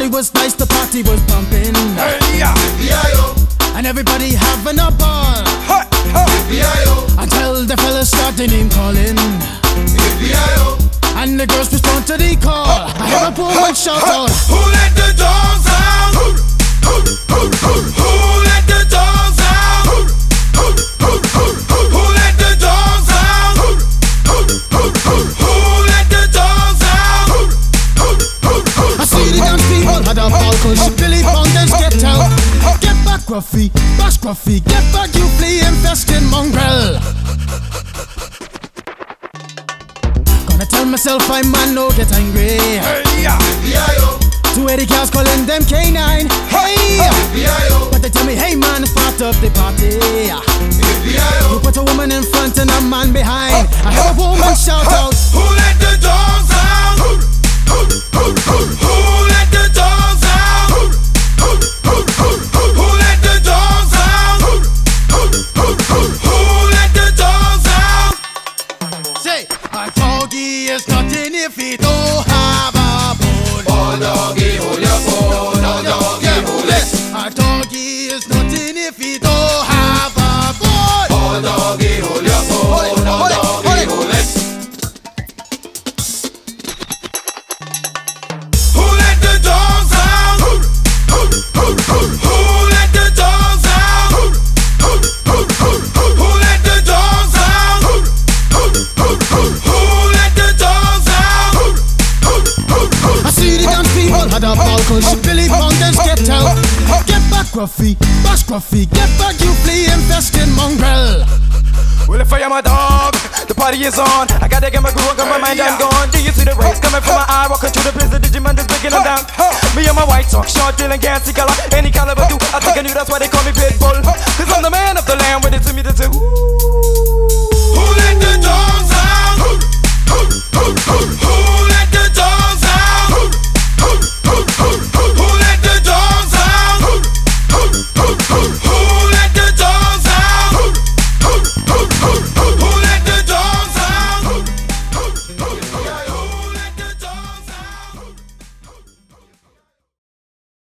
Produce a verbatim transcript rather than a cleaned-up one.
Everybody was nice, the party was pumping. Hey, yeah. And everybody having a ball. Hey, hey. Until the fellas started name calling. And the girls respond to the call. I hear a woman shout out, who let the dogs out? Who, who, who, who, who let the dogs out? Who, who, who, who, who let the dogs out? Who, who, who, who, who let the dogs out? Who, who, who, who, I see the dance people had a ball push. Billy Fountains get out. Get back Gruffy, bash Gruffy. Get back you flea infested mongrel. Gonna tell myself I man no get angry. hey, yeah. Two eighty cars calling them K nine. Hey, but they tell me, hey man, it's part of the party. You put a woman in front and a man behind. I heard a woman shout out, who let the dogs out? Who, who, who, who, who let the dogs out? Who, who, who, who, who let the dogs out? Who, who, who, who, who let the dogs out? say, a doggy is nothing if he don't have a bone. Oh doggy, hold your bone. Oh doggy, hold it. A doggy is nothing if he don't have a bone. Oh doggy, hold your bone. Oh doggy, hold it. Who let the dogs out? Who, who, who, who, who let the dogs out? Who, who, who, who, who let the dogs out? Who, who, who, who, who let the dogs out? Who, who, who, who, I see the dance people had a ball push. Billy Fountains get out. Get back Gruffy, bash Gruffy. Get back you flea infested mongrel. Well, if I am a dog, the party is on. I gotta get my groove on, got my mind, I'm gone. Do you see the rays coming from my eye? Walking through the place, the Digimon is breaking them down. Me and my white talk, short, dealing, gassy color, any caliber do. I think I knew that's why they call